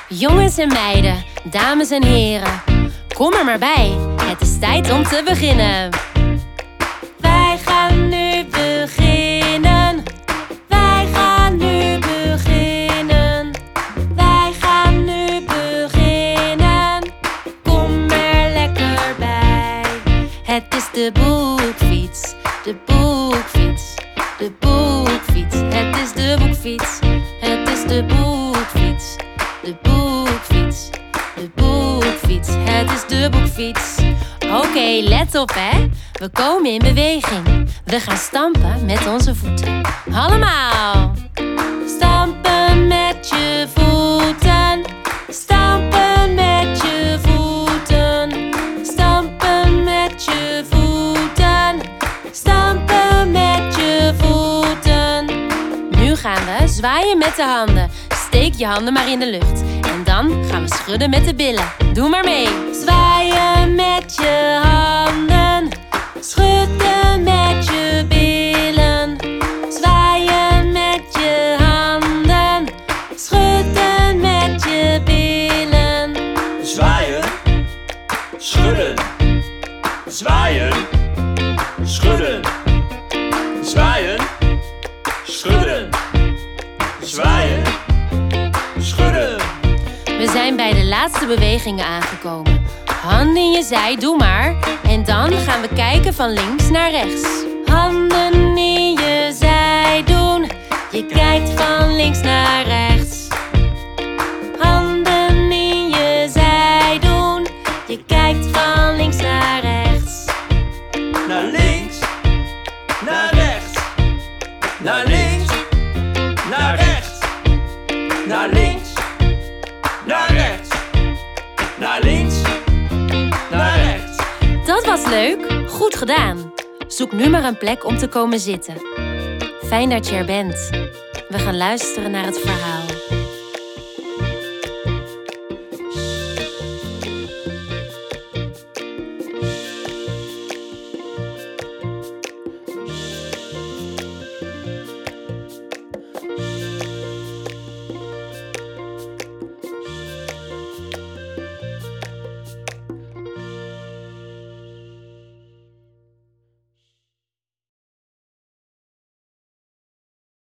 Jongens en meiden, dames en heren, kom er maar bij. Het is tijd om te beginnen. Wij gaan nu beginnen. Wij gaan nu beginnen. Wij gaan nu beginnen. Kom er lekker bij. Het is de boekfiets, de boekfiets, de boekfiets. Het is de boekfiets, het is de boekfiets, de boekfiets, de boekfiets. Het is de boekfiets. Oké, let op hè. We komen in beweging. We gaan stampen met onze voeten. Allemaal! Stampen met je voeten. Stampen met je voeten. Stampen met je voeten. Stampen met je voeten. Nu gaan we zwaaien met de handen. Steek je handen maar in de lucht. En dan gaan we schudden met de billen. Doe maar mee. Zwaaien met je handen. Schudden met je billen. Zwaaien met je handen. Schudden met je billen. Zwaaien, schudden. Zwaaien, schudden. Zwaaien, schudden. Zwaaien, schudden. We zijn bij de laatste bewegingen aangekomen. Handen in je zij, doe maar. En dan gaan we kijken van links naar rechts. Handen in je zij doen. Je kijkt van links naar rechts. Handen in je zij doen. Je kijkt van links naar rechts. Naar links, naar rechts. Naar links, naar rechts. Naar links, naar rechts. Naar links, naar rechts. Dat was leuk. Goed gedaan. Zoek nu maar een plek om te komen zitten. Fijn dat je er bent. We gaan luisteren naar het verhaal.